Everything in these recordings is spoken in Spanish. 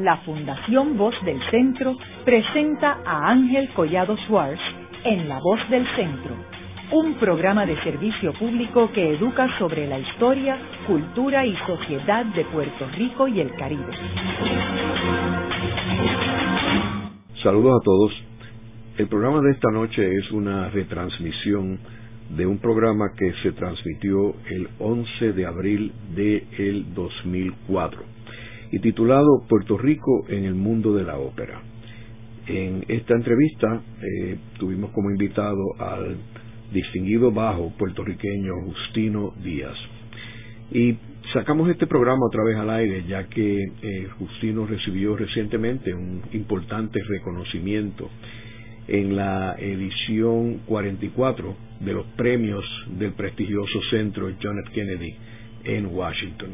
la Fundación Voz del Centro presenta a Ángel Collado Schwartz en La Voz del Centro, un programa de servicio público que educa sobre la historia, cultura y sociedad de Puerto Rico y el Caribe. Saludos a todos. El programa de esta noche es una retransmisión de un programa que se transmitió el 11 de abril del 2004 y titulado Puerto Rico en el mundo de la ópera. En esta entrevista tuvimos como invitado al distinguido bajo puertorriqueño Justino Díaz. Y sacamos este programa otra vez al aire, ya que Justino recibió recientemente un importante reconocimiento en la edición 44 de los premios del prestigioso centro John F. Kennedy en Washington.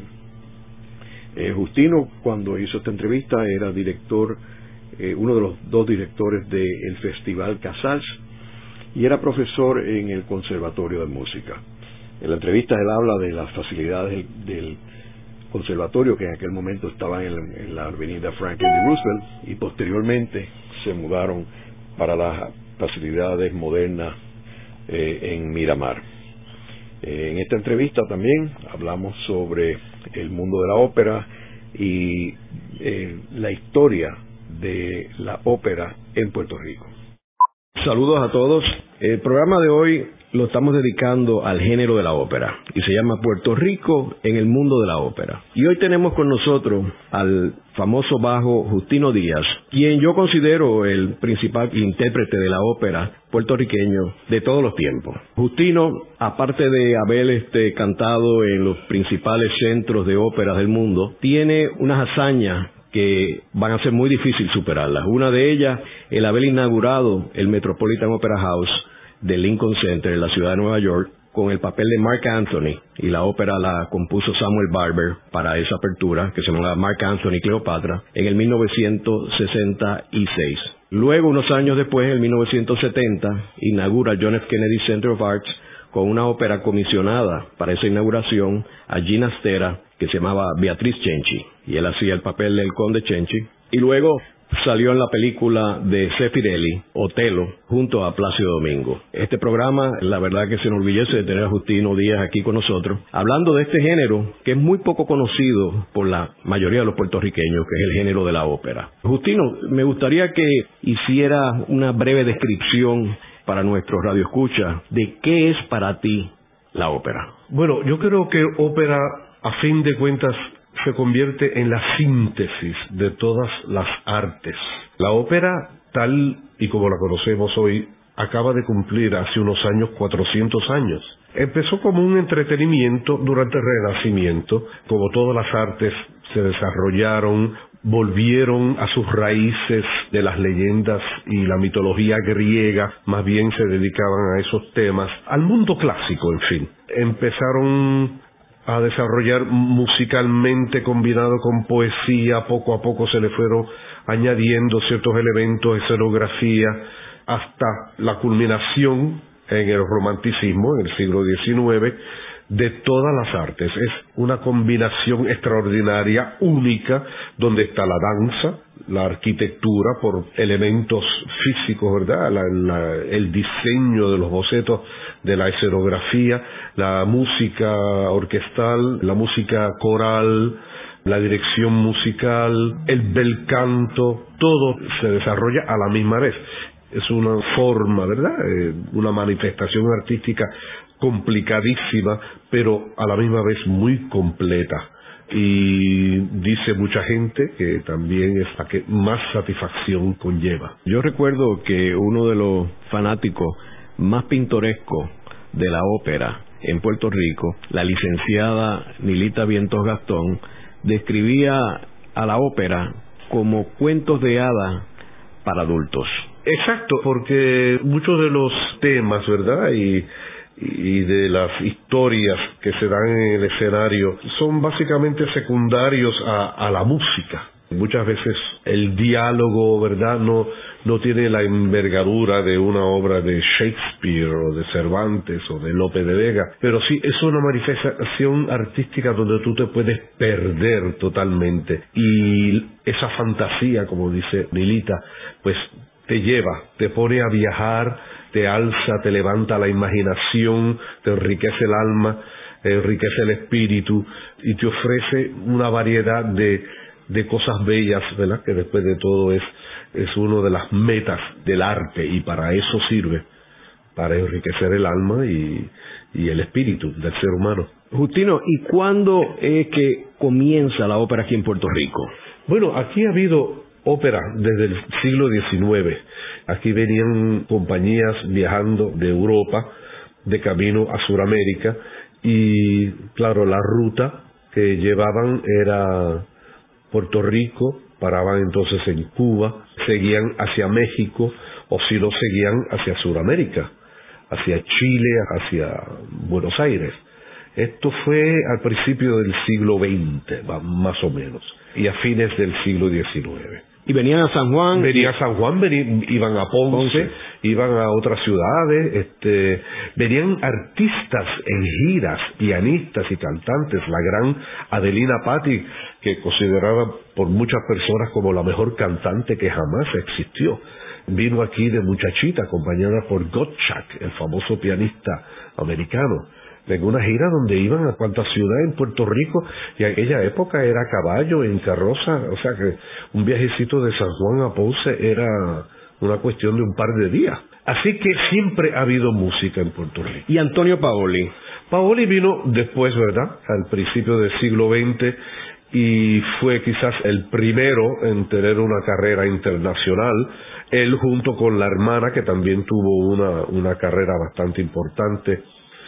Justino, cuando hizo esta entrevista, era director, uno de los dos directores del Festival Casals, y era profesor en el Conservatorio de Música. En la entrevista él habla de las facilidades del conservatorio, que en aquel momento estaba en la avenida Franklin D. Roosevelt, y posteriormente se mudaron para las facilidades modernas en Miramar. En esta entrevista también hablamos sobre el mundo de la ópera y la historia de la ópera en Puerto Rico. Saludos a todos. El programa de hoy lo estamos dedicando al género de la ópera y se llama Puerto Rico en el mundo de la ópera. Y hoy tenemos con nosotros al famoso bajo Justino Díaz, quien yo considero el principal intérprete de la ópera puertorriqueño de todos los tiempos. Justino, aparte de haber cantado en los principales centros de óperas del mundo, tiene unas hazañas que van a ser muy difícil superarlas. Una de ellas, el haber inaugurado el Metropolitan Opera House de Lincoln Center en la ciudad de Nueva York con el papel de Mark Anthony, y la ópera la compuso Samuel Barber para esa apertura, que se llama Mark Anthony Cleopatra, en el 1966. Luego, unos años después, en 1970, inaugura John F. Kennedy Center of Arts con una ópera comisionada para esa inauguración a Gina Astera, que se llamaba Beatriz Cenci, y él hacía el papel del conde Cenci. Y luego salió en la película de Zeffirelli, Otelo, junto a Plácido Domingo. Este programa, la verdad que se enorgullece de tener a Justino Díaz aquí con nosotros, hablando de este género que es muy poco conocido por la mayoría de los puertorriqueños, que es el género de la ópera. Justino, me gustaría que hiciera una breve descripción para nuestros radioescuchas de qué es para ti la ópera. Bueno, yo creo que ópera, a fin de cuentas, se convierte en la síntesis de todas las artes. La ópera, tal y como la conocemos hoy, acaba de cumplir hace unos años 400 años. Empezó como un entretenimiento durante el Renacimiento, como todas las artes se desarrollaron, volvieron a sus raíces de las leyendas y la mitología griega, más bien se dedicaban a esos temas, al mundo clásico, en fin. Empezaron a desarrollar musicalmente combinado con poesía, poco a poco se le fueron añadiendo ciertos elementos, escenografía, hasta la culminación en el romanticismo, en el siglo XIX, de todas las artes. Es una combinación extraordinaria, única, donde está la danza, la arquitectura por elementos físicos, ¿verdad? El diseño de los bocetos de la escenografía, la música orquestal, la música coral, la dirección musical, el bel canto, todo se desarrolla a la misma vez. Es una forma, ¿verdad? Una manifestación artística complicadísima, pero a la misma vez muy completa. Y dice mucha gente que también es la que más satisfacción conlleva. Yo recuerdo que uno de los fanáticos más pintorescos de la ópera en Puerto Rico, la licenciada Nilita Vientos Gastón, describía a la ópera como cuentos de hadas para adultos. Exacto, porque muchos de los temas, ¿verdad?, y de las historias que se dan en el escenario son básicamente secundarios a la música. Muchas veces el diálogo, ¿verdad?, no no tiene la envergadura de una obra de Shakespeare o de Cervantes o de Lope de Vega, pero sí es una manifestación artística donde tú te puedes perder totalmente, y esa fantasía, como dice Milita, pues te lleva, te pone a viajar, te alza, te levanta la imaginación, te enriquece el alma, enriquece el espíritu y te ofrece una variedad de cosas bellas, ¿verdad? Que después de todo es una de las metas del arte, y para eso sirve, para enriquecer el alma y el espíritu del ser humano. Justino, ¿y cuándo es que comienza la ópera aquí en Puerto Rico? Bueno, aquí ha habido ópera desde el siglo XIX. Aquí venían compañías viajando de Europa de camino a Sudamérica, y claro, la ruta que llevaban era Puerto Rico, paraban entonces en Cuba, seguían hacia México, o si no, seguían hacia Sudamérica, hacia Chile, hacia Buenos Aires. Esto fue al principio del siglo XX, más o menos, y a fines del siglo XIX. ¿Y venían a San Juan? Venían a San Juan, iban a Ponce, iban a otras ciudades, venían artistas en giras, pianistas y cantantes. La gran Adelina Patti, que considerada por muchas personas como la mejor cantante que jamás existió, vino aquí de muchachita, acompañada por Gottschalk, el famoso pianista americano, en una gira donde iban a cuantas ciudades en Puerto Rico, y en aquella época era a caballo, en carroza, o sea que un viajecito de San Juan a Ponce era una cuestión de un par de días. Así que siempre ha habido música en Puerto Rico. ¿Y Antonio Paoli? Paoli vino después, ¿verdad?, al principio del siglo XX, y fue quizás el primero en tener una carrera internacional, él junto con la hermana, que también tuvo una carrera bastante importante.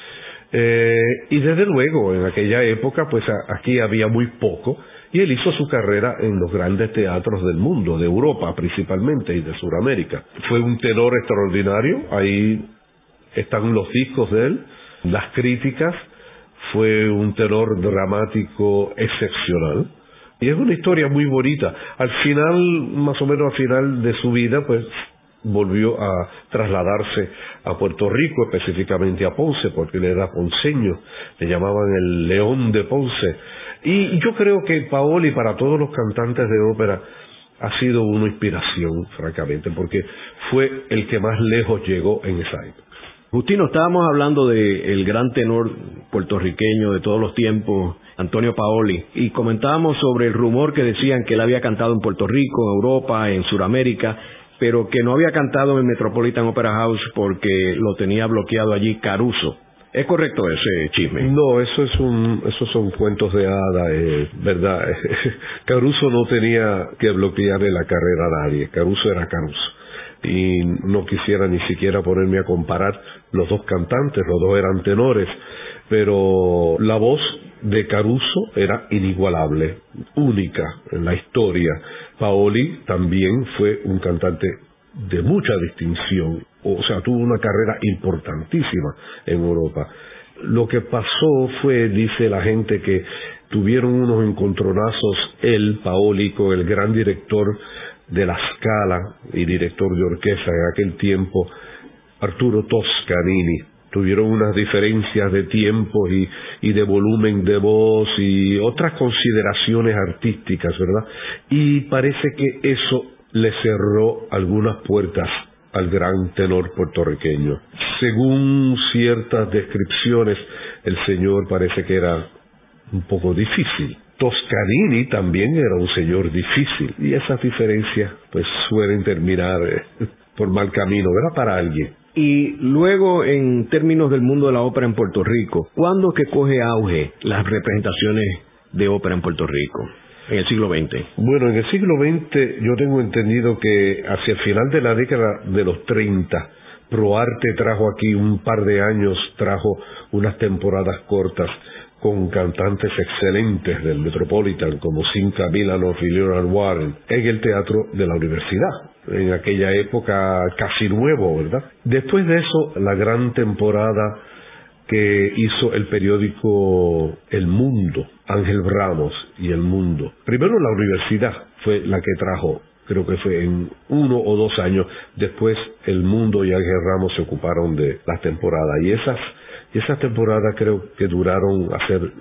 Y desde luego, en aquella época, pues aquí había muy poco, y él hizo su carrera en los grandes teatros del mundo, de Europa principalmente, y de Sudamérica. Fue un tenor extraordinario, ahí están los discos de él, las críticas. Fue un tenor dramático excepcional, y es una historia muy bonita. Al final, más o menos al final de su vida, pues volvió a trasladarse a Puerto Rico, específicamente a Ponce, porque él era ponceño, le llamaban el León de Ponce. Y yo creo que Paoli, para todos los cantantes de ópera, ha sido una inspiración, francamente, porque fue el que más lejos llegó en esa época. Justino, estábamos hablando del gran tenor puertorriqueño de todos los tiempos, Antonio Paoli, y comentábamos sobre el rumor que decían que él había cantado en Puerto Rico, en Europa, en Sudamérica, pero que no había cantado en Metropolitan Opera House porque lo tenía bloqueado allí Caruso. ¿Es correcto ese chisme? No, esos son cuentos de hadas, ¿verdad? Caruso no tenía que bloquearle la carrera a nadie. Caruso era Caruso. Y no quisiera ni siquiera ponerme a comparar los dos cantantes, los dos eran tenores, pero la voz de Caruso era inigualable, única en la historia. Paoli también fue un cantante de mucha distinción, o sea, tuvo una carrera importantísima en Europa. Lo que pasó fue, dice la gente, que tuvieron unos encontronazos Paoli, con el gran director de la Scala y director de orquesta en aquel tiempo, Arturo Toscanini. Tuvieron unas diferencias de tiempo y de volumen de voz y otras consideraciones artísticas, ¿verdad? Y parece que eso le cerró algunas puertas al gran tenor puertorriqueño. Según ciertas descripciones, el señor parece que era un poco difícil. Toscanini también era un señor difícil, y esas diferencias pues suelen terminar por mal camino, ¿verdad?, para alguien. Y luego, en términos del mundo de la ópera en Puerto Rico, ¿cuándo es que coge auge las representaciones de ópera en Puerto Rico? En el siglo XX. Bueno, en el siglo XX yo tengo entendido que hacia el final de la década de los 30, ProArte trajo aquí un par de años, trajo unas temporadas cortas con cantantes excelentes del Metropolitan, como Cinca Milanoff y Leonard Warren, en el teatro de la universidad, en aquella época casi nuevo, ¿verdad? Después de eso, la gran temporada que hizo el periódico El Mundo, Ángel Ramos y El Mundo. Primero la universidad fue la que trajo creo que fue en 1 o 2 años. Después el Mundo y Ángel Ramos se ocuparon de las temporadas, y esas temporadas creo que duraron a ser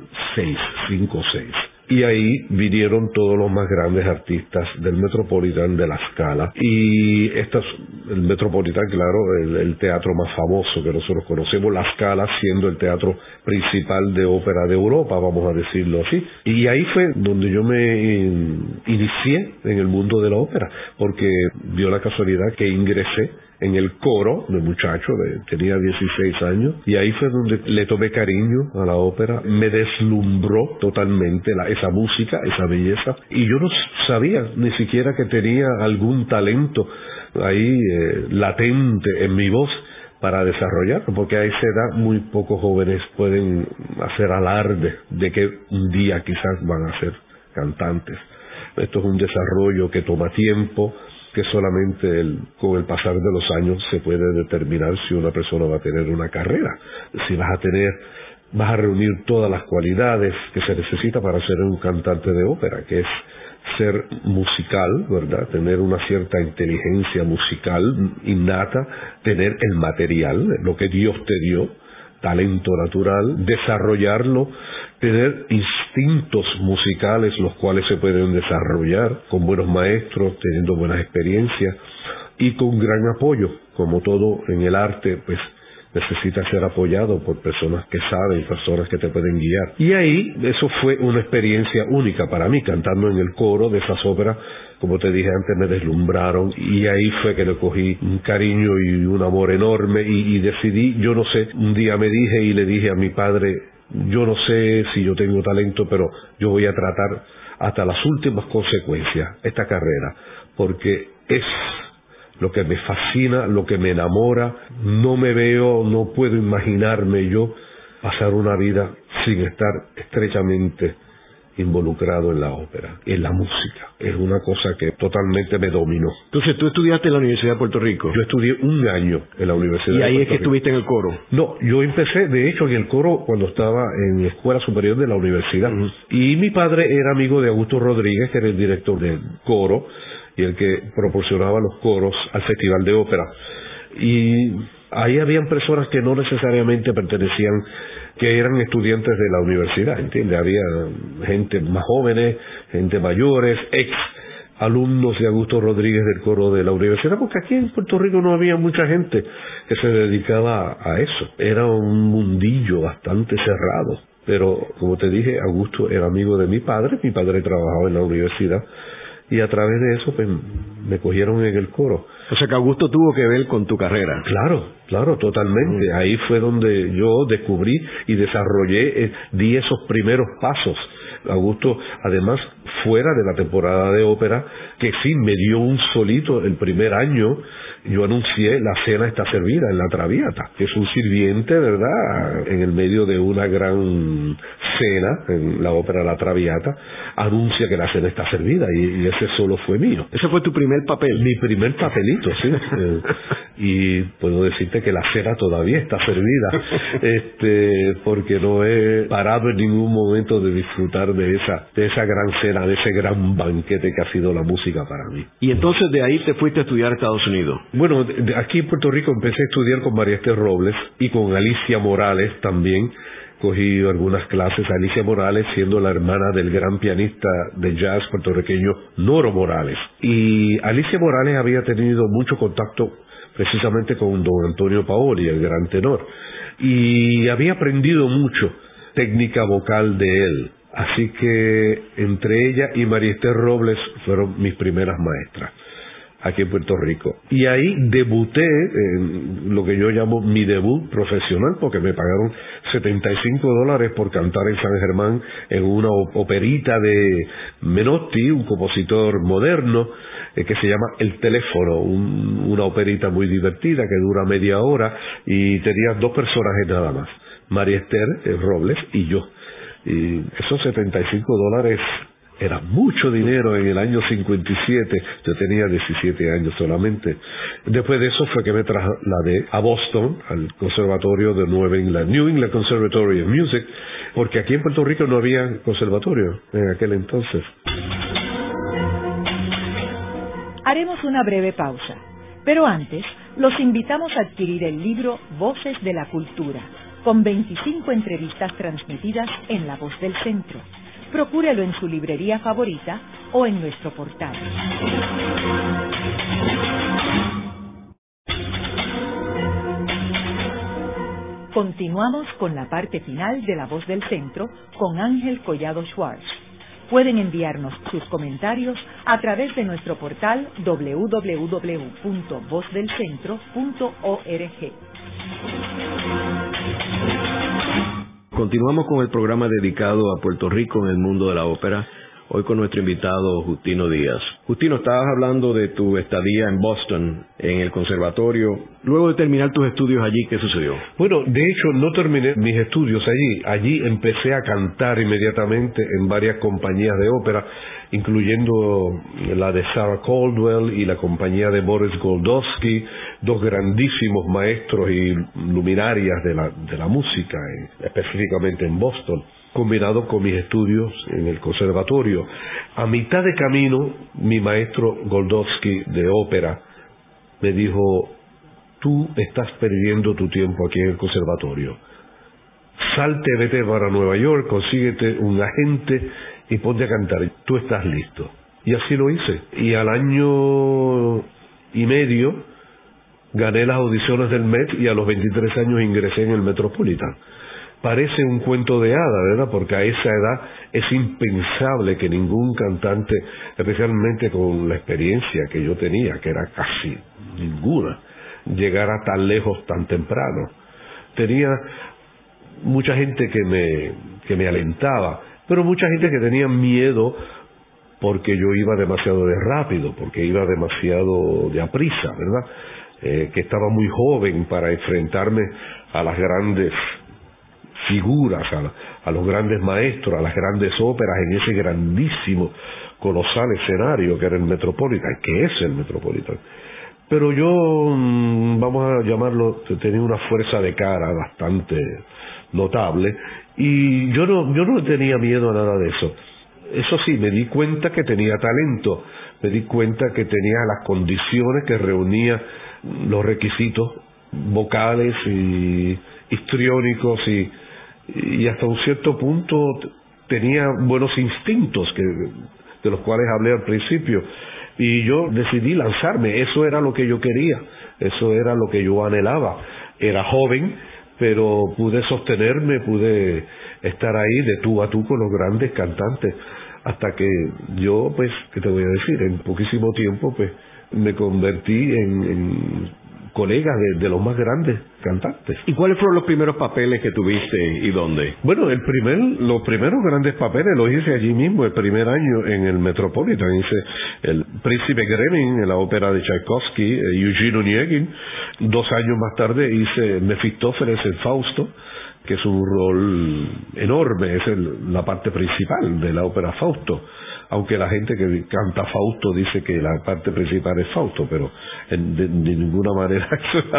5 o 6. Y ahí vinieron todos los más grandes artistas del Metropolitan, de la Scala. Y el Metropolitan, claro, el teatro más famoso que nosotros conocemos, la Scala siendo el teatro principal de ópera de Europa, vamos a decirlo así. Y ahí fue donde yo me inicié en el mundo de la ópera, porque dio la casualidad que ingresé en el coro de muchacho, tenía 16 años, y ahí fue donde le tomé cariño a la ópera, me deslumbró totalmente esa música, esa belleza, y yo no sabía ni siquiera que tenía algún talento ahí latente en mi voz para desarrollarlo, porque a esa edad muy pocos jóvenes pueden hacer alarde de que un día quizás van a ser cantantes. Esto es un desarrollo que toma tiempo, que solamente con el pasar de los años se puede determinar si una persona va a tener una carrera, si vas a reunir todas las cualidades que se necesita para ser un cantante de ópera, que es ser musical, ¿verdad? Tener una cierta inteligencia musical innata, tener el material, lo que Dios te dio, talento natural, desarrollarlo, tener instintos musicales los cuales se pueden desarrollar con buenos maestros, teniendo buenas experiencias y con gran apoyo. Como todo en el arte, pues necesita ser apoyado por personas que saben, personas que te pueden guiar. Y ahí, eso fue una experiencia única para mí, cantando en el coro de esas óperas. Como te dije antes, me deslumbraron, y ahí fue que le cogí un cariño y un amor enorme, y decidí, yo no sé, un día me dije y le dije a mi padre, yo no sé si yo tengo talento, pero yo voy a tratar hasta las últimas consecuencias esta carrera, porque es lo que me fascina, lo que me enamora. No puedo imaginarme yo pasar una vida sin estar estrechamente involucrado en la ópera, en la música. Es una cosa que totalmente me dominó. Entonces, ¿tú estudiaste en la Universidad de Puerto Rico? Yo estudié 1 año en la Universidad de Puerto Rico. ¿Y ahí es que estuviste en el coro? No, yo empecé, de hecho, en el coro cuando estaba en la Escuela Superior de la Universidad. Y mi padre era amigo de Augusto Rodríguez, que era el director del coro y el que proporcionaba los coros al Festival de Ópera. Y ahí habían personas que no necesariamente pertenecían, que eran estudiantes de la universidad, ¿entiendes? Había gente más jóvenes, gente mayores, ex alumnos de Augusto Rodríguez del coro de la universidad, porque aquí en Puerto Rico no había mucha gente que se dedicaba a eso. Era un mundillo bastante cerrado. Pero, como te dije, Augusto era amigo de mi padre trabajaba en la universidad, y a través de eso pues me cogieron en el coro. O sea que Augusto tuvo que ver con tu carrera. Claro, totalmente. Ahí fue donde yo descubrí y desarrollé, di esos primeros pasos. Augusto, además, fuera de la temporada de ópera, que sí me dio un solito el primer año, yo anuncié La cena está servida en la Traviata, que es un sirviente, ¿verdad?, en el medio de una gran cena, en la ópera La Traviata, anuncia que la cena está servida, y ese solo fue mío. ¿Ese fue tu primer papel? Mi primer papelito, sí. Y puedo decirte que la cena todavía está servida, porque no he parado en ningún momento de disfrutar de esa gran cena, de ese gran banquete que ha sido la música para mí. Y entonces de ahí te fuiste a estudiar a Estados Unidos. Bueno, aquí en Puerto Rico empecé a estudiar con María Esther Robles y con Alicia Morales también. Cogí algunas clases, Alicia Morales siendo la hermana del gran pianista de jazz puertorriqueño Noro Morales. Y Alicia Morales había tenido mucho contacto precisamente con don Antonio Paoli, el gran tenor, y había aprendido mucho técnica vocal de él. Así que entre ella y María Esther Robles fueron mis primeras maestras aquí en Puerto Rico. Y ahí debuté en lo que yo llamo mi debut profesional, porque me pagaron $75 por cantar en San Germán en una operita de Menotti, un compositor moderno, que se llama El Teléfono, una operita muy divertida que dura media hora, y tenía 2 personajes nada más, María Esther Robles y yo. Y esos $75 era mucho dinero en el año 57, yo tenía 17 años solamente. Después de eso fue que me trasladé a Boston, al conservatorio de New England Conservatory of Music, porque aquí en Puerto Rico no había conservatorio en aquel entonces. Haremos una breve pausa, pero antes los invitamos a adquirir el libro Voces de la Cultura, con 25 entrevistas transmitidas en La Voz del Centro. Procúrelo en su librería favorita o en nuestro portal. Continuamos con la parte final de La Voz del Centro con Ángel Collado Schwartz. Pueden enviarnos sus comentarios a través de nuestro portal www.vozdelcentro.org. Continuamos con el programa dedicado a Puerto Rico en el mundo de la ópera, hoy con nuestro invitado Justino Díaz. Justino, estabas hablando de tu estadía en Boston, en el conservatorio. Luego de terminar tus estudios allí, ¿qué sucedió? Bueno, de hecho no terminé mis estudios allí. Allí empecé a cantar inmediatamente en varias compañías de ópera, incluyendo la de Sarah Caldwell y la compañía de Boris Goldovsky, dos grandísimos maestros y luminarias de la música, específicamente en Boston, combinado con mis estudios en el conservatorio. A mitad de camino, mi maestro Goldovsky de ópera me dijo: tú estás perdiendo tu tiempo aquí en el conservatorio. Salte, vete para Nueva York, consíguete un agente y ponte a cantar. Tú estás listo. Y así lo hice. Y al año y medio gané las audiciones del Met y a los 23 años ingresé en el Metropolitan. Parece un cuento de hada, ¿verdad? Porque a esa edad es impensable que ningún cantante, especialmente con la experiencia que yo tenía, que era casi ninguna, llegara tan lejos tan temprano. Tenía mucha gente que me alentaba, pero mucha gente que tenía miedo porque yo iba demasiado de rápido, porque iba demasiado de aprisa, ¿verdad? Que estaba muy joven para enfrentarme a las grandes figuras, a los grandes maestros, a las grandes óperas en ese grandísimo, colosal escenario que era el Metropolitan, que es el Metropolitan. Pero yo, vamos a llamarlo, tenía una fuerza de cara bastante notable y yo no tenía miedo a nada de eso. Eso sí, me di cuenta que tenía talento, me di cuenta que tenía las condiciones, que reunía los requisitos vocales y histriónicos y hasta un cierto punto tenía buenos instintos de los cuales hablé al principio, y yo decidí lanzarme. Eso era lo que yo quería, eso era lo que yo anhelaba. Era joven, pero pude sostenerme, pude estar ahí de tú a tú con los grandes cantantes, hasta que yo, pues, ¿qué te voy a decir? En poquísimo tiempo, pues, me convertí en colegas de los más grandes cantantes. ¿Y cuáles fueron los primeros papeles que tuviste y dónde? Bueno, los primeros grandes papeles los hice allí mismo, el primer año en el Metropolitan. Hice el Príncipe Gremin en la ópera de Tchaikovsky, Eugene Onegin. 2 años más tarde hice Mefistófeles en Fausto, que es un rol enorme, es la parte principal de la ópera Fausto. Aunque la gente que canta Fausto dice que la parte principal es Fausto, pero de ninguna manera eso es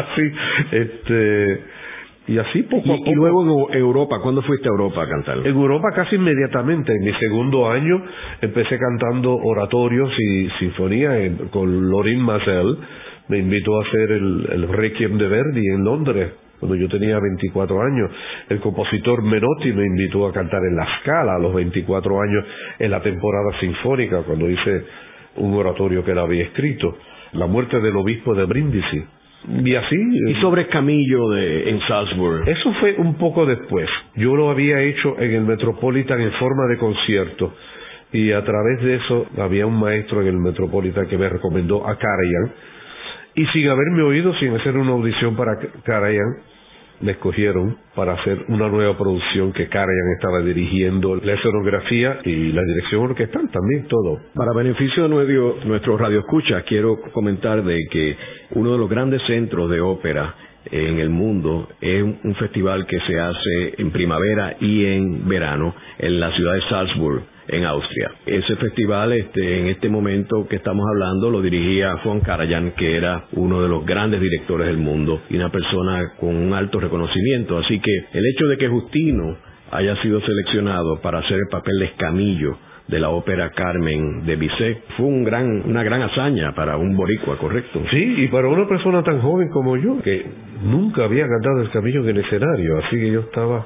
así. Y así poco a poco. Y luego en Europa, ¿cuándo fuiste a Europa a cantar? En Europa casi inmediatamente. En mi segundo año empecé cantando oratorios y sinfonía con Lorin Maazel. Me invitó a hacer el Requiem de Verdi en Londres, cuando yo tenía 24 años. El compositor Menotti me invitó a cantar en La Scala a los 24 años en la temporada sinfónica, cuando hice un oratorio que él había escrito, La muerte del obispo de Brindisi. Y así. ¿Y sobre Camillo en Salzburg? Eso fue un poco después. Yo lo había hecho en el Metropolitan en forma de concierto, y a través de eso había un maestro en el Metropolitan que me recomendó a Karajan, y sin haberme oído, sin hacer una audición para Karajan, me escogieron para hacer una nueva producción que Karajan estaba dirigiendo, la escenografía y la dirección orquestal también, todo. Para beneficio de nuestros radioescuchas, quiero comentar de que uno de los grandes centros de ópera en el mundo es un festival que se hace en primavera y en verano en la ciudad de Salzburg, en Austria. Ese festival, en este momento que estamos hablando, lo dirigía Von Karajan, que era uno de los grandes directores del mundo y una persona con un alto reconocimiento. Así que el hecho de que Justino haya sido seleccionado para hacer el papel de Camillo de la ópera Carmen de Bizet. Fue una gran hazaña para un boricua, ¿correcto? Sí, y para una persona tan joven como yo, que nunca había cantado el Camillo en el escenario, así que yo estaba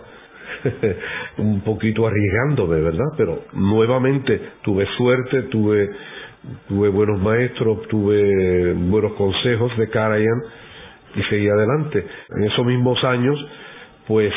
un poquito arriesgándome, ¿verdad? Pero nuevamente tuve suerte, tuve buenos maestros, tuve buenos consejos de Karajan y seguí adelante. En esos mismos años, pues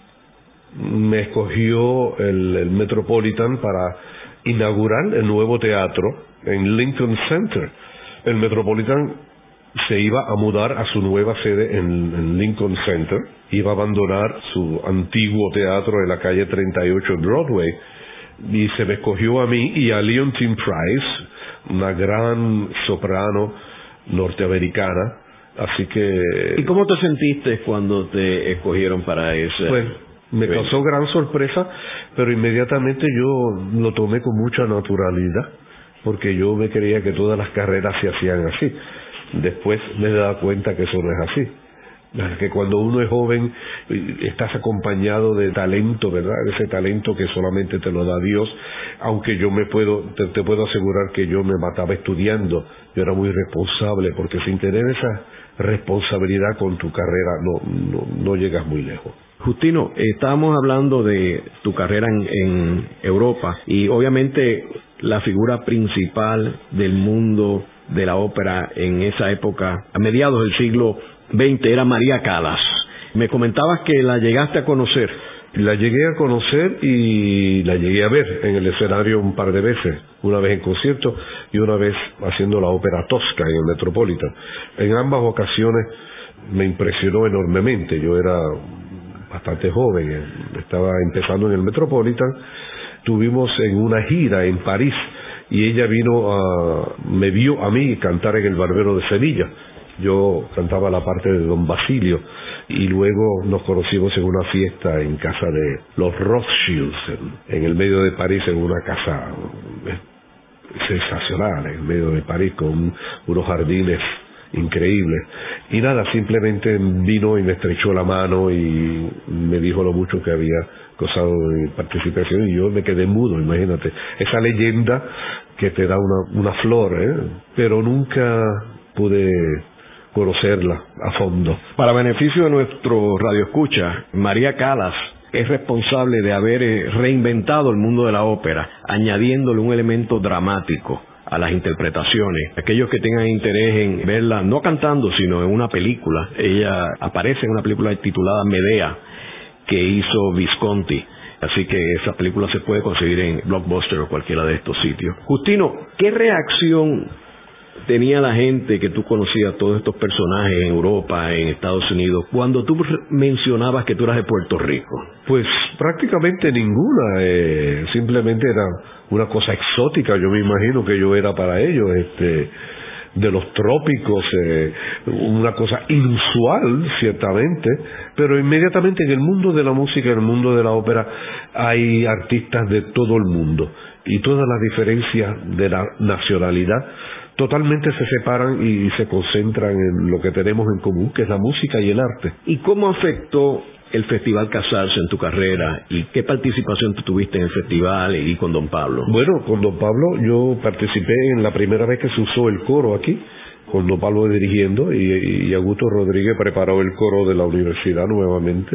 me escogió el Metropolitan para inaugurar el nuevo teatro en Lincoln Center. El Metropolitan se iba a mudar a su nueva sede en Lincoln Center, iba a abandonar su antiguo teatro en la calle 38 en Broadway, y se me escogió a mí y a Leontine Price, una gran soprano norteamericana. Así que... ¿Y cómo te sentiste cuando te escogieron para ese? Pues me causó gran sorpresa, pero inmediatamente yo lo tomé con mucha naturalidad, porque yo me creía que todas las carreras se hacían así. Después me he dado cuenta que eso no es así. Que cuando uno es joven estás acompañado de talento, ¿verdad? Ese talento que solamente te lo da Dios. Aunque yo te puedo asegurar que yo me mataba estudiando. Yo era muy responsable, porque sin tener esa responsabilidad con tu carrera no llegas muy lejos. Justino, estábamos hablando de tu carrera en Europa, y obviamente la figura principal del mundo de la ópera en esa época, a mediados del siglo XX, era María Callas. Me comentabas que la llegaste a conocer. La llegué a conocer y la llegué a ver en el escenario un par de veces, una vez en concierto y una vez haciendo la ópera Tosca en el Metropolitan. En ambas ocasiones me impresionó enormemente. Yo era bastante joven, estaba empezando en el Metropolitan. Tuvimos en una gira en París y ella me vio a mí cantar en El Barbero de Sevilla. Yo cantaba la parte de Don Basilio, y luego nos conocimos en una fiesta en casa de los Rothschilds, en el medio de París, en una casa sensacional, en el medio de París, con unos jardines increíbles. Y nada, simplemente vino y me estrechó la mano y me dijo lo mucho que había gozado de mi participación, y yo me quedé mudo, imagínate. Esa leyenda que te da una flor, pero nunca pude conocerla a fondo. Para beneficio de nuestro radioescucha, María Callas es responsable de haber reinventado el mundo de la ópera, añadiéndole un elemento dramático a las interpretaciones. Aquellos que tengan interés en verla, no cantando, sino en una película, ella aparece en una película titulada Medea, que hizo Visconti. Así que esa película se puede conseguir en Blockbuster o cualquiera de estos sitios. Justino, ¿qué reacción tenía la gente que tú conocías, todos estos personajes en Europa, en Estados Unidos, cuando tú mencionabas que tú eras de Puerto Rico? Pues prácticamente ninguna. Simplemente era una cosa exótica. Yo me imagino que yo era para ellos de los trópicos, una cosa inusual, ciertamente, pero inmediatamente en el mundo de la música, en el mundo de la ópera, hay artistas de todo el mundo, y todas las diferencias de la nacionalidad totalmente se separan y se concentran en lo que tenemos en común, que es la música y el arte. ¿Y cómo afectó el Festival Casals en tu carrera, y qué participación tú tuviste en el festival y con Don Pablo? Bueno, con Don Pablo yo participé en la primera vez que se usó el coro aquí, con Don Pablo dirigiendo, y Augusto Rodríguez preparó el coro de la universidad nuevamente.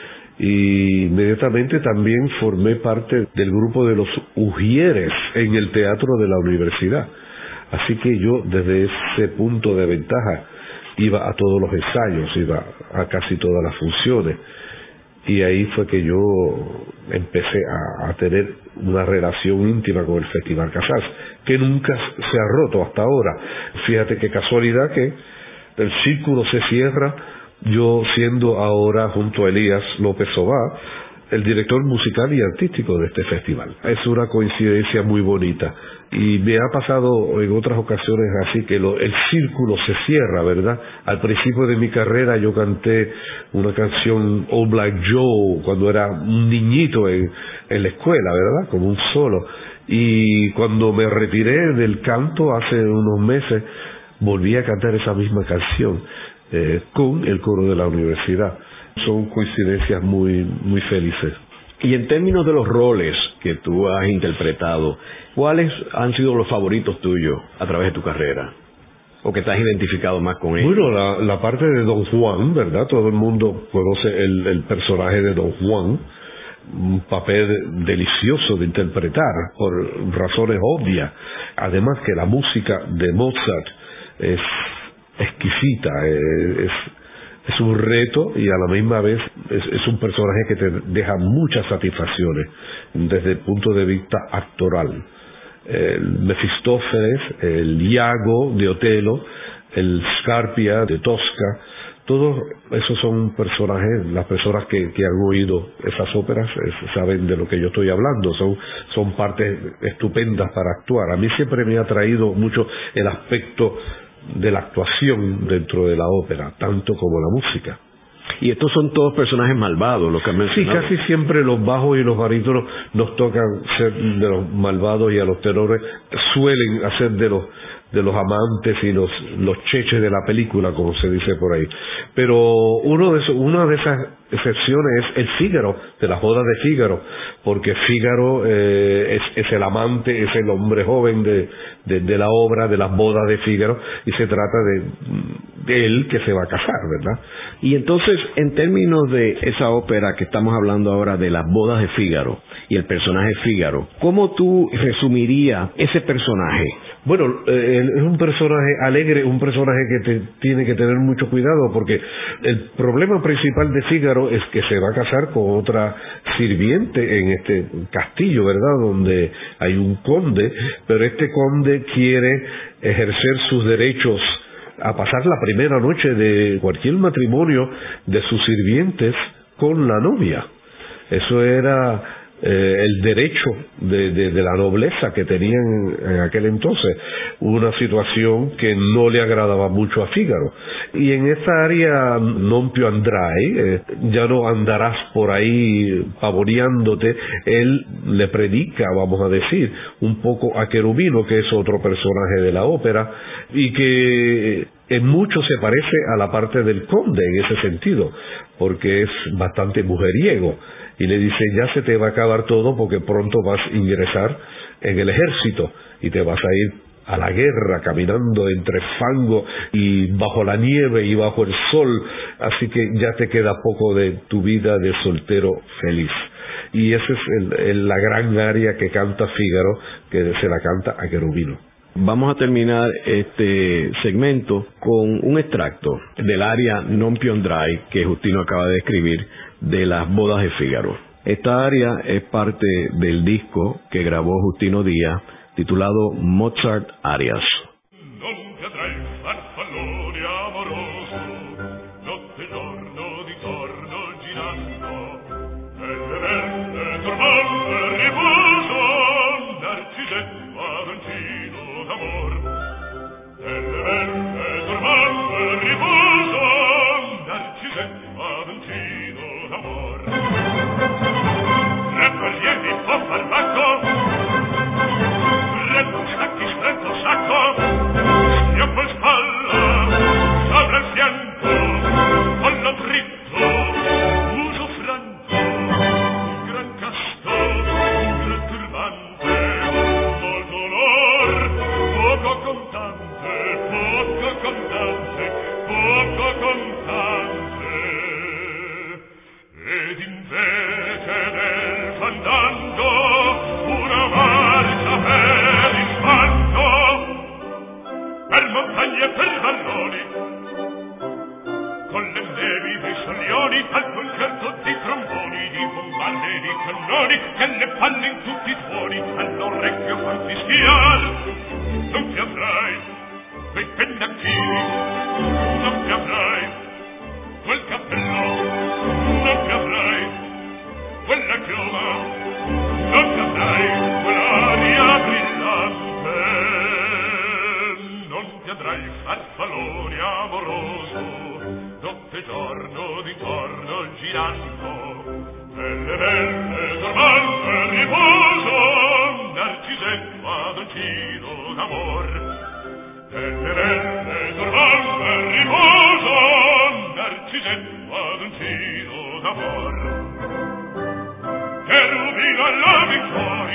Y inmediatamente también formé parte del grupo de los Ujieres en el teatro de la universidad. Así que yo, desde ese punto de ventaja, iba a todos los ensayos, iba a casi todas las funciones, y ahí fue que yo empecé a tener una relación íntima con el Festival Casals, que nunca se ha roto hasta ahora. Fíjate qué casualidad que el círculo se cierra, yo siendo ahora, junto a Elías López Sobá, el director musical y artístico de este festival. Es una coincidencia muy bonita, y me ha pasado en otras ocasiones así, que el círculo se cierra, ¿verdad? Al principio de mi carrera yo canté una canción, Old Black Joe, cuando era un niñito en la escuela, ¿verdad? Como un solo. Y cuando me retiré del canto hace unos meses, volví a cantar esa misma canción con el coro de la universidad. Son coincidencias muy, muy felices. Y en términos de los roles, que tú has interpretado, ¿cuáles han sido los favoritos tuyos a través de tu carrera? ¿O que te has identificado más con ellos? Bueno, la parte de Don Juan, ¿verdad? Todo el mundo conoce el personaje de Don Juan, un papel delicioso de interpretar por razones obvias. Además que la música de Mozart es exquisita, es un reto y a la misma vez es un personaje que te deja muchas satisfacciones desde el punto de vista actoral. El Mefistófeles, el Iago de Otelo, el Scarpia de Tosca, todos esos son personajes. Las personas que han oído esas óperas saben de lo que yo estoy hablando, son partes estupendas para actuar. A mí siempre me ha atraído mucho el aspecto de la actuación dentro de la ópera, tanto como la música. Y estos son todos personajes malvados, los que han mencionado. Sí, casi siempre los bajos y los barítonos nos tocan ser de los malvados y a los tenores suelen hacer de los amantes y los cheches de la película, como se dice por ahí. Pero una de esas excepciones es el Fígaro, de las bodas de Fígaro, porque Fígaro es el amante, es el hombre joven de la obra, de las bodas de Fígaro, y se trata de él que se va a casar, ¿verdad? Y entonces, en términos de esa ópera que estamos hablando ahora, de las bodas de Fígaro y el personaje Fígaro, ¿cómo tú resumirías ese personaje? Bueno, es un personaje alegre, un personaje que tiene que tener mucho cuidado, porque el problema principal de Fígaro es que se va a casar con otra sirviente en este castillo, ¿verdad?, donde hay un conde, pero este conde quiere ejercer sus derechos a pasar la primera noche de cualquier matrimonio de sus sirvientes con la novia. Eso era el derecho de la nobleza que tenían en aquel entonces, una situación que no le agradaba mucho a Fígaro. Y en esta área non più andrai, ya no andarás por ahí pavoneándote, él le predica, vamos a decir, un poco a Cherubino, que es otro personaje de la ópera, y que en mucho se parece a la parte del conde en ese sentido, porque es bastante mujeriego. Y le dice, ya se te va a acabar todo porque pronto vas a ingresar en el ejército y te vas a ir a la guerra caminando entre fango y bajo la nieve y bajo el sol, así que ya te queda poco de tu vida de soltero feliz. Y esa es la gran aria que canta Fígaro, que se la canta a Cherubino. Vamos a terminar este segmento con un extracto del aria Non più andrai que Justino acaba de escribir de las bodas de Fígaro. Esta aria es parte del disco que grabó Justino Díaz titulado Mozart Arias. Non ti avrai farfallone amoroso, notte giorno di torno girando, nelle verde turbante riposo, narcisetto adoncino d'amor. Nelle verde turbante riposo, narcisetto adoncino d'amor. Raccogliendo il tuo farmaco, stacchi stretto sacco, schiaffo in spalla, sopra il fianco, collo dritto, muso franco, un gran casto, un gran turbante, col dolor, poco contante, poco contante, poco contante. Ed invece del fandango una marcia per il fango, per montagne e per valloni, con le nevi dei solioni, al concerto di tromboni, di bombarde e di cannoni, che le palle in tutti i tuoni, all'orecchio fan fischiar. Non ti avrai quei pennacchini, non ti avrai quel cappello, non ti avrai quella chioma, non ti avrai quell'aria brillante, non ti avrai farfallone amoroso, notte e giorno d'intorno girando, nelle verde turbante riposo, narcisetto adoncino d'amor. Nelle verde turbante riposo, narcisetto adoncino d'amor. Cherubino alla vittoria,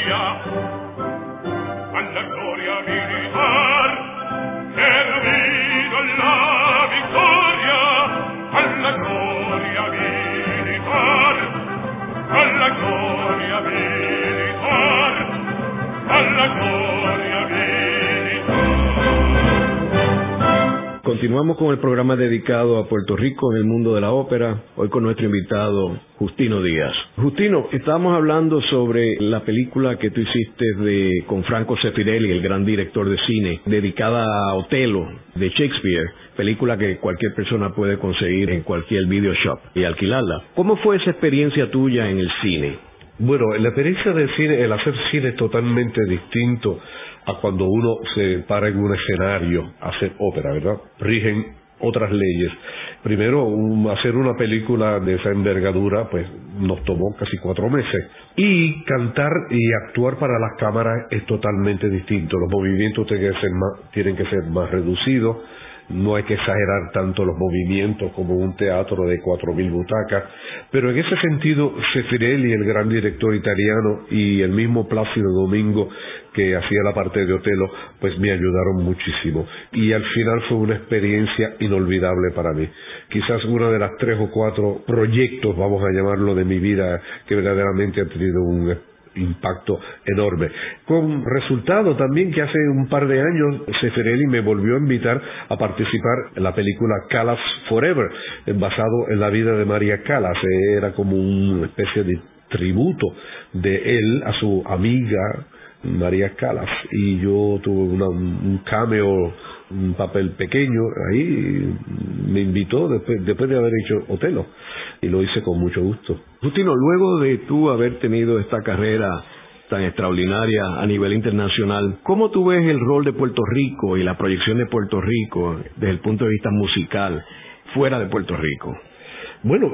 Continuamos con el programa dedicado a Puerto Rico en el mundo de la ópera, hoy con nuestro invitado Justino Díaz. Justino, estábamos hablando sobre la película que tú hiciste con Franco Zeffirelli, el gran director de cine, dedicada a Otelo de Shakespeare, película que cualquier persona puede conseguir en cualquier video shop y alquilarla. ¿Cómo fue esa experiencia tuya en el cine? Bueno, la experiencia del cine, el hacer cine es totalmente distinto a cuando uno se para en un escenario a hacer ópera, ¿verdad? Rigen otras leyes. Primero, hacer una película de esa envergadura, pues nos tomó casi 4 meses. Y cantar y actuar para las cámaras es totalmente distinto. Los movimientos tienen que ser más reducidos. No hay que exagerar tanto los movimientos como un teatro de 4.000 butacas, pero en ese sentido Zeffirelli, el gran director italiano, y el mismo Plácido Domingo, que hacía la parte de Otelo, pues me ayudaron muchísimo, y al final fue una experiencia inolvidable para mí. Quizás una de las 3 o 4 proyectos, vamos a llamarlo, de mi vida que verdaderamente han tenido un impacto enorme. Con resultado también que hace un par de años Zeffirelli me volvió a invitar a participar en la película Callas Forever, basado en la vida de María Callas. Era como una especie de tributo de él a su amiga María Callas, y yo tuve un cameo, un papel pequeño ahí. Me invitó después de haber hecho Otelo, y lo hice con mucho gusto. Justino, luego de tú haber tenido esta carrera tan extraordinaria a nivel internacional, ¿cómo tú ves el rol de Puerto Rico y la proyección de Puerto Rico desde el punto de vista musical fuera de Puerto Rico? Bueno,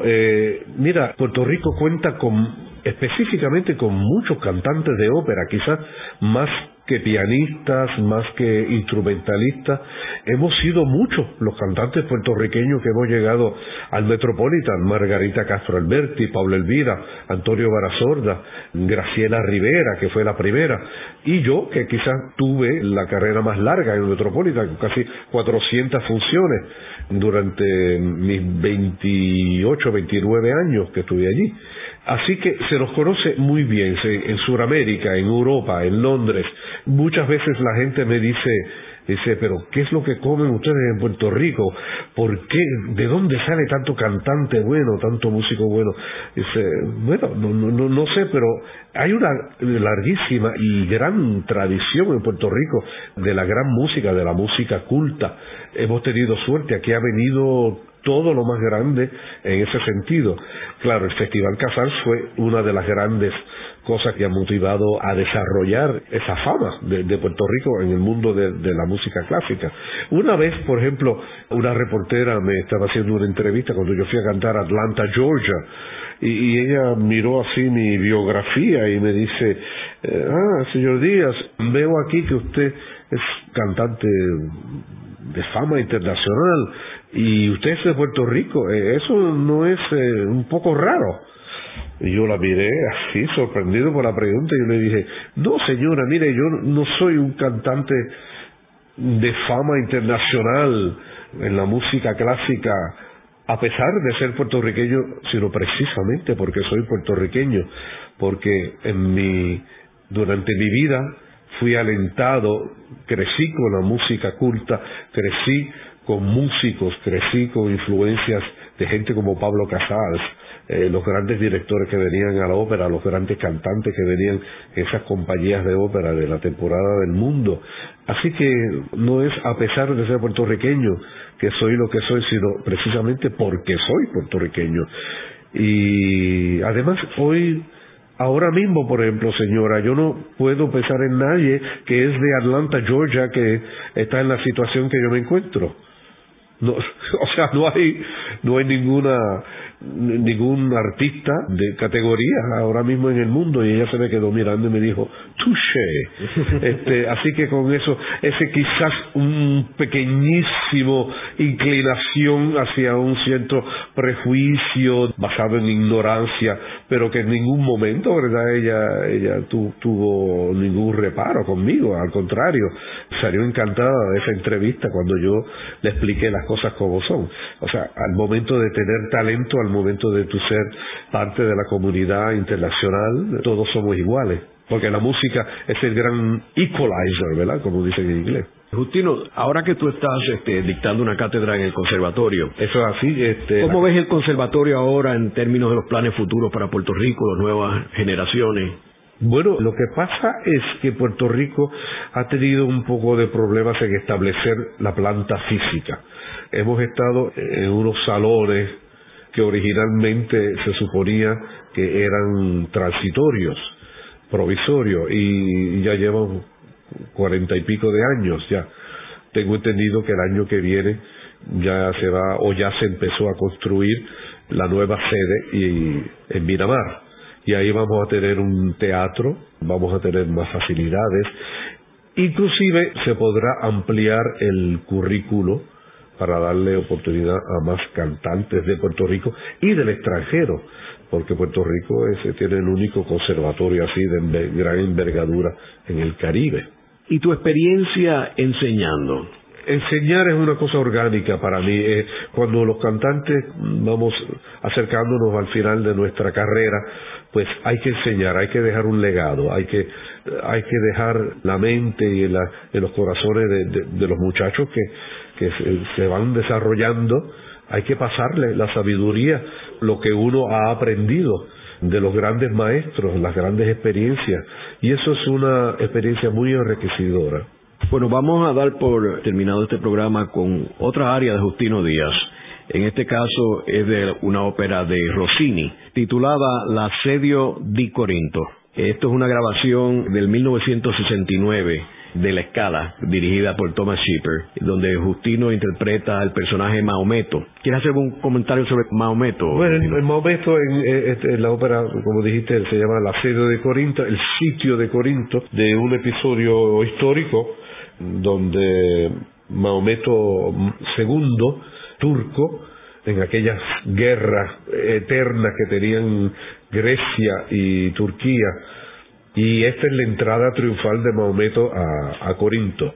mira, Puerto Rico cuenta específicamente con muchos cantantes de ópera, quizás más que pianistas, más que instrumentalistas. Hemos sido muchos los cantantes puertorriqueños que hemos llegado al Metropolitan: Margarita Castro Alberti, Paula Elvira, Antonio Barazorda, Graciela Rivera, que fue la primera, y yo, que quizás tuve la carrera más larga en el Metropolitan, casi 400 funciones durante mis 28, 29 años que estuve allí. Así que se nos conoce muy bien en Sudamérica, en Europa, en Londres. Muchas veces la gente me dice, pero ¿qué es lo que comen ustedes en Puerto Rico? ¿Por qué? ¿De dónde sale tanto cantante bueno, tanto músico bueno? Dice, bueno, no sé, pero hay una larguísima y gran tradición en Puerto Rico de la gran música, de la música culta. Hemos tenido suerte, aquí ha venido todo lo más grande en ese sentido. Claro, el Festival Casals fue una de las grandes cosas que ha motivado a desarrollar esa fama de Puerto Rico en el mundo de la música clásica. Una vez, por ejemplo, una reportera me estaba haciendo una entrevista cuando yo fui a cantar a Atlanta, Georgia, y ella miró así mi biografía y me dice, señor Díaz, veo aquí que usted es cantante de fama internacional y usted es de Puerto Rico, eso no es un poco raro. Y yo la miré así, sorprendido por la pregunta, y yo le dije, no señora, mire, yo no soy un cantante de fama internacional en la música clásica a pesar de ser puertorriqueño, sino precisamente porque soy puertorriqueño, porque durante mi vida fui alentado, crecí con la música culta, crecí con músicos, crecí con influencias de gente como Pablo Casals, los grandes directores que venían a la ópera, los grandes cantantes que venían en esas compañías de ópera de la temporada del mundo. Así que no es a pesar de ser puertorriqueño que soy lo que soy, sino precisamente porque soy puertorriqueño. Y además ahora mismo, por ejemplo, señora, yo no puedo pensar en nadie que es de Atlanta, Georgia, que está en la situación que yo me encuentro. No, o sea, no hay ningún artista de categoría ahora mismo en el mundo, y ella se me quedó mirando y me dijo, touché. Así que con eso, ese quizás un pequeñísimo inclinación hacia un cierto prejuicio basado en ignorancia, pero que en ningún momento, ¿verdad?, ella tuvo ningún reparo conmigo, al contrario, salió encantada de esa entrevista cuando yo le expliqué las cosas como son. O sea, al momento de tener talento, al momento de tu ser parte de la comunidad internacional, todos somos iguales, porque la música es el gran equalizer, ¿verdad?, como dicen en inglés. Justino, ahora que tú estás dictando una cátedra en el conservatorio, eso es así. ¿Cómo ves el conservatorio ahora en términos de los planes futuros para Puerto Rico, las nuevas generaciones? Bueno, lo que pasa es que Puerto Rico ha tenido un poco de problemas en establecer la planta física. Hemos estado en unos salones que originalmente se suponía que eran transitorios, provisorios, y ya llevan 40 y pico de años ya. Tengo entendido que el año que viene ya se va, o ya se empezó a construir la nueva sede en Miramar, y ahí vamos a tener un teatro, vamos a tener más facilidades, inclusive se podrá ampliar el currículo para darle oportunidad a más cantantes de Puerto Rico y del extranjero, porque Puerto Rico tiene el único conservatorio así de gran envergadura en el Caribe. ¿Y tu experiencia enseñando? Enseñar es una cosa orgánica para mí. Cuando los cantantes vamos acercándonos al final de nuestra carrera, pues hay que enseñar, hay que dejar un legado, hay que dejar la mente y en los corazones de los muchachos que se van desarrollando, hay que pasarle la sabiduría, lo que uno ha aprendido de los grandes maestros, las grandes experiencias, y eso es una experiencia muy enriquecedora. Bueno, vamos a dar por terminado este programa con otra área de Justino Díaz. En este caso es de una ópera de Rossini, titulada L'Assedio di Corinto. Esto es una grabación del 1969 de La Scala, dirigida por Thomas Schipper, donde Justino interpreta al personaje Maometto. ¿Quieres hacer un comentario sobre Maometto? Bueno, el Maometto en la ópera, como dijiste, se llama El Asedio de Corinto, el sitio de Corinto, de un episodio histórico donde Maometto II, turco, en aquellas guerras eternas que tenían Grecia y Turquía, y esta es la entrada triunfal de Maometto a Corinto.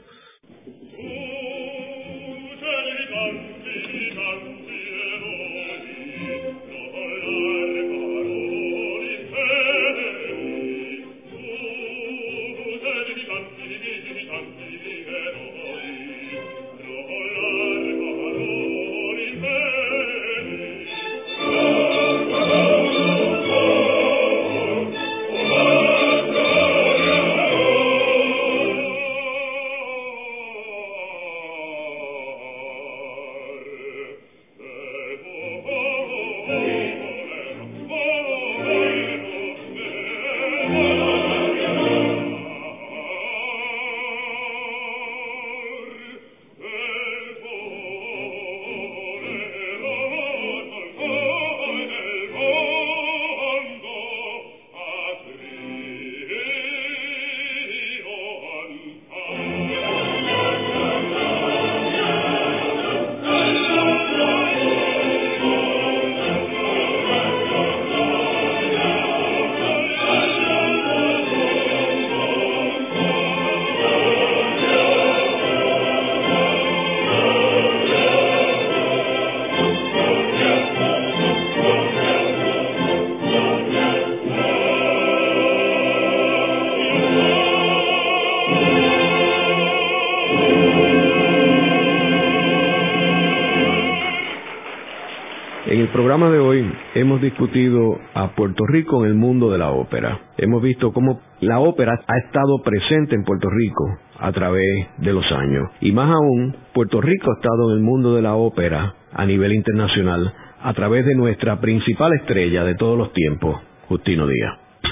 En el programa de hoy hemos discutido a Puerto Rico en el mundo de la ópera. Hemos visto cómo la ópera ha estado presente en Puerto Rico a través de los años. Y más aún, Puerto Rico ha estado en el mundo de la ópera a nivel internacional a través de nuestra principal estrella de todos los tiempos, Justino Díaz.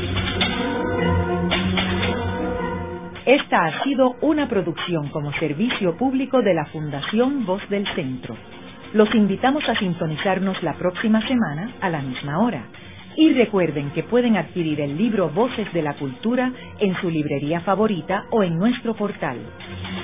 Esta ha sido una producción como servicio público de la Fundación Voz del Centro. Los invitamos a sintonizarnos la próxima semana a la misma hora. Y recuerden que pueden adquirir el libro Voces de la Cultura en su librería favorita o en nuestro portal.